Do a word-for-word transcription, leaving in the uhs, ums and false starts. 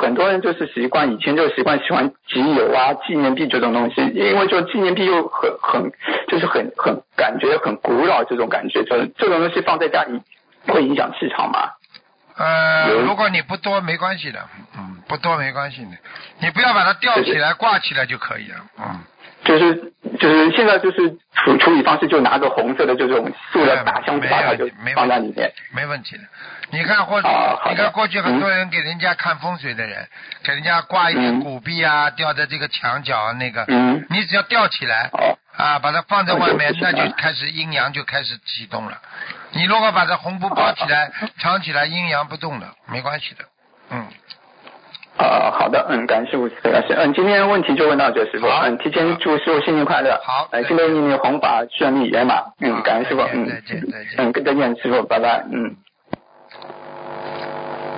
很多人就是习惯以前就习惯喜欢集邮啊、纪念币这种东西，因为就纪念币又很很就是很很感觉很古老这种感觉，就是这种东西放在家里会影响气场吗？ 呃，如果你不多没关系的，嗯，不多没关系的，你不要把它吊起来挂起来就可以了，嗯。 就是就是现在就是处处理方式就拿个红色的这种塑料大箱子把它就放在里面， 没问题的。你看或者、啊、你看过去很多人给人家看风水的人，嗯、给人家挂一点古币啊，吊在这个墙角那个，嗯，你只要吊起来，哦、啊，把它放在外面，那就开始阴阳就开始启动了。你如果把这红布包起来、藏起来，阴阳不动的，没关系的，嗯。 呃，好的，嗯，感谢师傅，感谢，嗯，今天问题就问到这，师傅，嗯，提前祝师傅新年快乐， 好， 呃，新的一年弘法顺利圆满，嗯，感谢师傅，嗯， 再见，再见， 嗯，再见，师傅，拜拜，嗯。